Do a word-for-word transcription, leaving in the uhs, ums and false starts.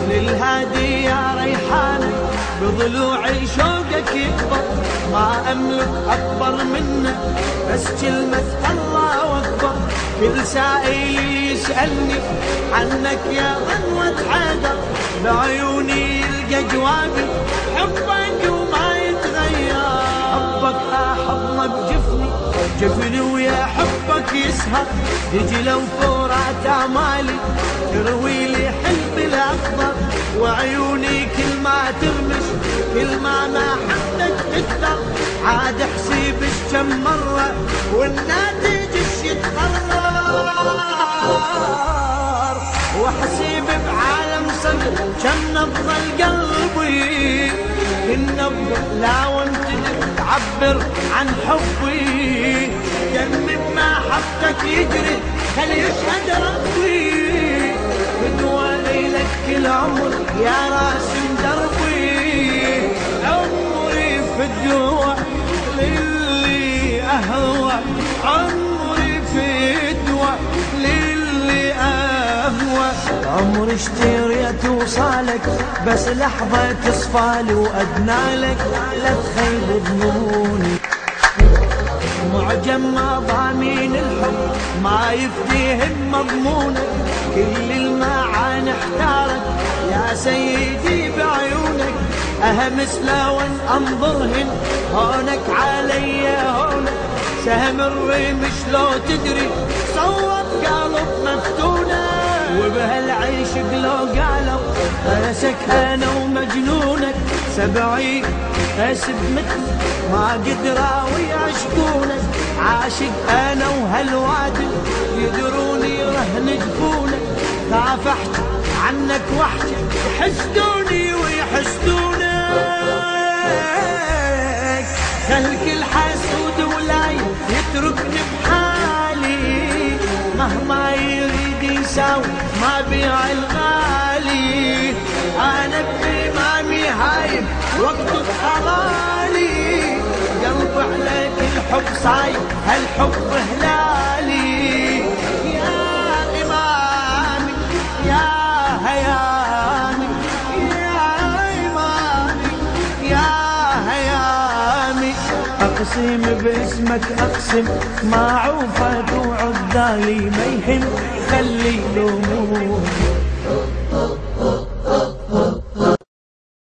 للهادي يا ريحانة بضلوعي شوقك يكبر، ما أملك أكبر منه بس كلمة الله أكبر. كل سائل يسألني عنك يا غنوة حيدر، بعيوني يلقى جوابي حبك وما يتغير. حبك أحضنه بجفني جفني ويا حبك يسهر، يجي لو فورات أمالي تروي لي حلمي الأخضر. وعيوني كل ما ترمش كل ما ما حبك تكثر، عاد احسبش كم مرة والناتج ايش يتقرر. واحسب بعالم صدر كم نبض قلبي، النبض لا وانت تعبر عن حبي. جنب ما حبك يجري خلي يشهد ربي، بدوى ليلك كل عمر يا راسم دربي. عمري في الدوا للي أهوى، عمري في الدوا للي أهوى. عمري اشتريت وصالك بس لحظة تصفالي وأدنالك لا تخيب ظنوني. معجم مضامين الحب ما يفديهن مضمونك، كل المعاني احتارك يا سيدي بعيونك. أهمس لو أنظرهن هونك علي هونك، سهم الرمش لو تدري صوت قلب مفتونة. وبهالعيشق لو قالوا فلسك أنا ومجنونك، سبعين أسب مثل ما قدروا يعشقونك. عاشق أنا وهالوادي يدروني رهن جفونك، خاف أحكي عنك وحشي يحسدوني ويحسدونك. خلك الحسود ولا يتركني بحالي، مهما يريد يساوي ما بيع الغالي. أنا بإمامي هايم وقت بحلالي، قلب عليك الحب صايم هالحب هلالي. يا إمامي يا هيامي يا إمامي يا هيامي، أقسم باسمك أقسم ما عوفت وعدالي ما يهم خلي لوموني.